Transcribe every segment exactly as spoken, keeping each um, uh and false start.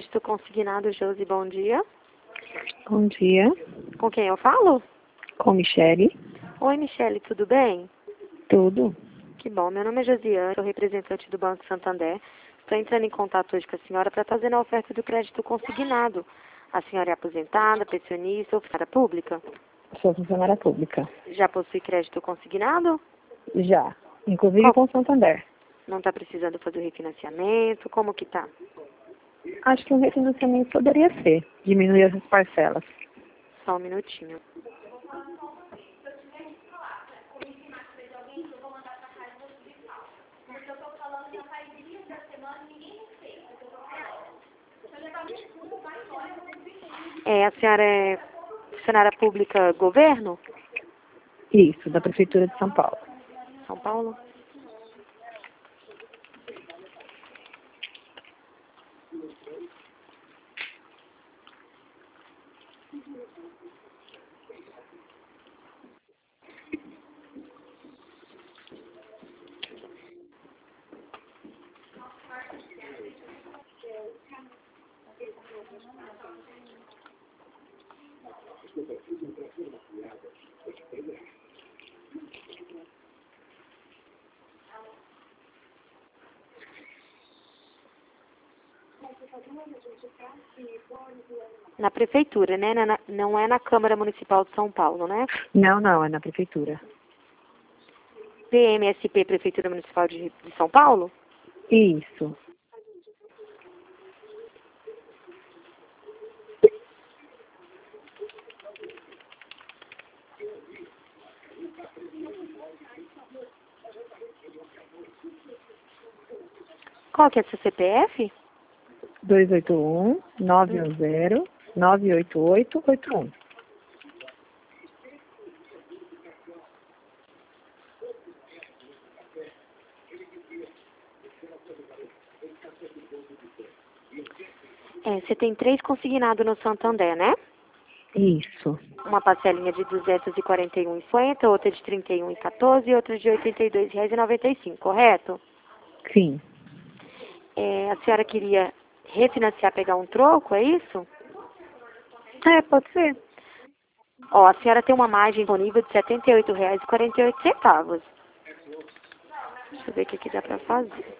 Crédito Consignado, Josi, bom dia. Bom dia. Com quem eu falo? Com Michele. Oi, Michele, tudo bem? Tudo. Que bom, meu nome é Josiane, sou representante do Banco Santander. Estou entrando em contato hoje com a senhora para fazer a oferta do crédito consignado. A senhora é aposentada, pensionista ou funcionária pública? Sou funcionária pública. Já possui crédito consignado? Já. Inclusive Qual? com Santander. Não está precisando fazer o refinanciamento? Como que tá? Acho que um refinanciamento poderia ser. Diminuir as parcelas. Só um minutinho. É, a senhora é funcionária pública governo? Isso, da Prefeitura de São Paulo. São Paulo? Na prefeitura, né? Na- Não é na Câmara Municipal de São Paulo, né? Não, não, é na Prefeitura. P M S P, Prefeitura Municipal de, de São Paulo? Isso. Qual que é seu C P F? dois oito um, nove um zero, nove oito oito oito um. É, você tem três consignados no Santander, né? Isso. Uma parcelinha de duzentos e quarenta e um reais e cinquenta centavos, outra de trinta e um reais e quatorze centavos e outra de oitenta e dois reais e noventa e cinco centavos, correto? Sim. É, a senhora queria refinanciar, pegar um troco, é isso? É, pode ser. Ó, a senhora tem uma margem disponível de setenta e oito reais e quarenta e oito centavos. Deixa eu ver o que, que dá pra fazer.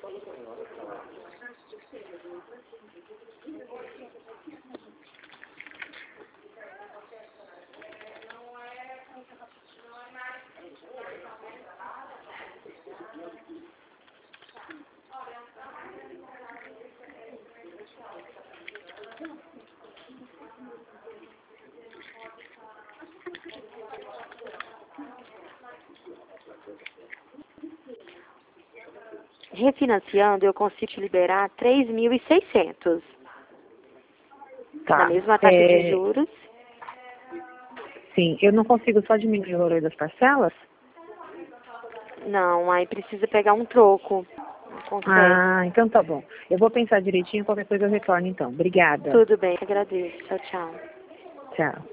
Refinanciando, eu consigo te liberar três mil e seiscentos. Tá. Na mesma taxa É, de juros. sim, eu não consigo só diminuir o valor das parcelas? Não, aí precisa pegar um troco. Não consegue. Ah, então tá bom. Eu vou pensar direitinho, qualquer coisa eu retorno então. Obrigada. Tudo bem, agradeço. Tchau, tchau. Tchau.